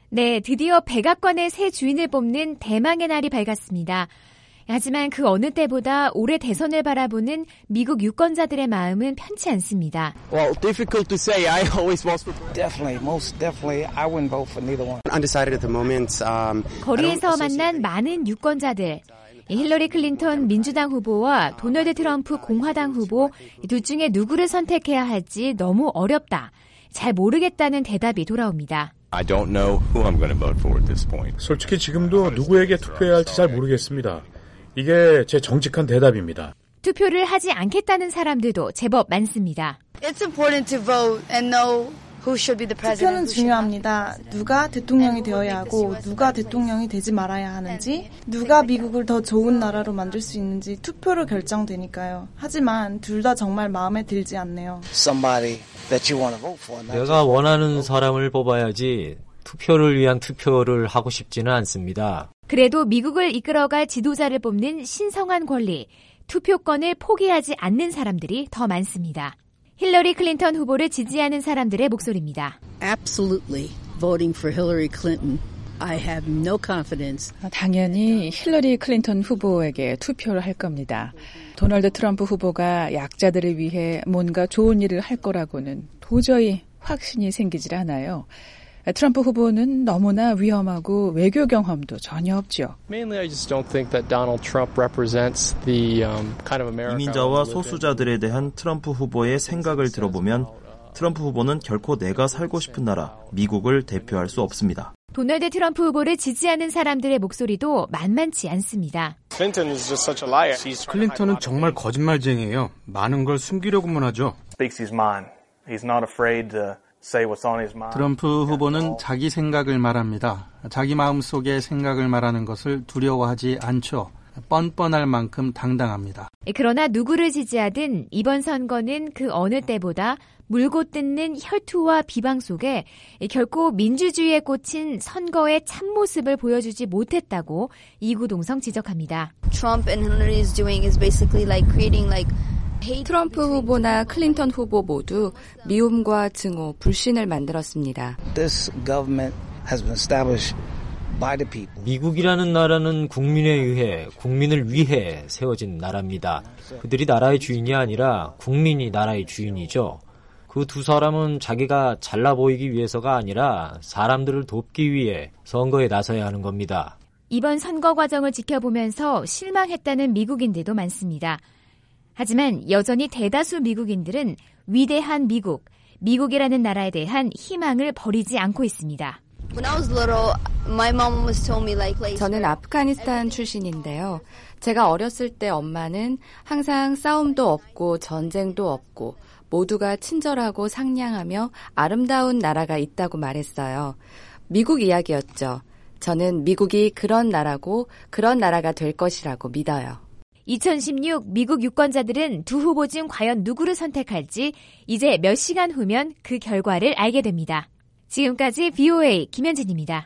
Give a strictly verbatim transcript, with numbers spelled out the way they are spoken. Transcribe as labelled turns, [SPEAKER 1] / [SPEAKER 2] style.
[SPEAKER 1] 네, 드디어 백악관의 새 주인을 뽑는 대망의 날이 밝았습니다. 하지만 그 어느 때보다 올해 대선을 바라보는 미국 유권자들의 마음은 편치 않습니다.
[SPEAKER 2] Well, difficult to say. I always vote for.
[SPEAKER 3] Definitely, most definitely, I wouldn't vote for neither one.
[SPEAKER 4] Undecided at the moment. Um,
[SPEAKER 1] 거리에서 만난 많은 유권자들. 힐러리 클린턴 민주당 후보와 도널드 트럼프 공화당 후보 둘 중에 누구를 선택해야 할지 너무 어렵다. 잘 모르겠다는 대답이 돌아옵니다.
[SPEAKER 5] I don't know who I'm going to vote for at this point.
[SPEAKER 6] 솔직히 지금도 누구에게 투표해야 할지 잘 모르겠습니다. 이게 제 정직한 대답입니다.
[SPEAKER 1] 투표를 하지 않겠다는 사람들도 제법 많습니다.
[SPEAKER 7] It's important to vote and know who should be the president.
[SPEAKER 8] 투표는 중요합니다. 누가 대통령이 되어야 하고 누가 대통령이 되지 말아야 하는지, 누가 미국을 더 좋은 나라로 만들 수 있는지 투표로 결정되니까요. 하지만 둘 다 정말 마음에 들지 않네요.
[SPEAKER 3] Somebody that you want to vote for.
[SPEAKER 9] 내가 원하는 사람을 뽑아야지 투표를 위한 투표를 하고 싶지는 않습니다.
[SPEAKER 1] 그래도 미국을 이끌어갈 지도자를 뽑는 신성한 권리, 투표권을 포기하지 않는 사람들이 더 많습니다. 힐러리 클린턴 후보를 지지하는 사람들의 목소리입니다.
[SPEAKER 10] Absolutely voting for Hillary Clinton. I have no confidence.
[SPEAKER 11] 당연히 힐러리 클린턴 후보에게 투표를 할 겁니다. 도널드 트럼프 후보가 약자들을 위해 뭔가 좋은 일을 할 거라고는 도저히 확신이 생기질 않아요. 트럼프 후보는 너무나 위험하고 외교 경험도 전혀 없죠.
[SPEAKER 12] Mainly I just don't think that Donald Trump represents the um, kind of America.
[SPEAKER 13] 이민자와 소수자들에 대한 트럼프 후보의 생각을 들어보면 트럼프 후보는 결코 내가 살고 싶은 나라, 미국을 대표할 수 없습니다.
[SPEAKER 1] 도널드 트럼프 후보를 지지하는 사람들의 목소리도 만만치 않습니다.
[SPEAKER 14] 클린턴은 정말 거짓말쟁이에요. 많은 걸 숨기려고만 하죠.
[SPEAKER 15] 트럼프 후보는 자기 생각을 말합니다. 자기 마음속의 생각을 말하는 것을 두려워하지 않죠. 뻔뻔할 만큼 당당합니다.
[SPEAKER 1] 그러나 누구를 지지하든 이번 선거는 그 어느 때보다 물고 뜯는 혈투와 비방 속에 결코 민주주의에 꽂힌 선거의 참모습을 보여주지 못했다고 이구동성 지적합니다.
[SPEAKER 7] Trump and Hillary is doing is basically like creating like
[SPEAKER 16] 트럼프 후보나 클린턴 후보 모두 미움과 증오, 불신을 만들었습니다.
[SPEAKER 3] This government has been established by the people.
[SPEAKER 9] 미국이라는 나라는 국민에 의해, 국민을 위해 세워진 나라입니다. 그들이 나라의 주인이 아니라 국민이 나라의 주인이죠. 그 두 사람은 자기가 잘나 보이기 위해서가 아니라 사람들을 돕기 위해 선거에 나서야 하는 겁니다.
[SPEAKER 1] 이번 선거 과정을 지켜보면서 실망했다는 미국인들도 많습니다. 하지만 여전히 대다수 미국인들은 위대한 미국, 미국이라는 나라에 대한 희망을 버리지 않고 있습니다.
[SPEAKER 16] 저는 아프가니스탄 출신인데요. 제가 어렸을 때 엄마는 항상 싸움도 없고 전쟁도 없고 모두가 친절하고 상냥하며 아름다운 나라가 있다고 말했어요. 미국 이야기였죠. 저는 미국이 그런 나라고 그런 나라가 될 것이라고 믿어요.
[SPEAKER 1] 이천십육 미국 유권자들은 두 후보 중 과연 누구를 선택할지 이제 몇 시간 후면 그 결과를 알게 됩니다. 지금까지 브이오에이 김현진입니다.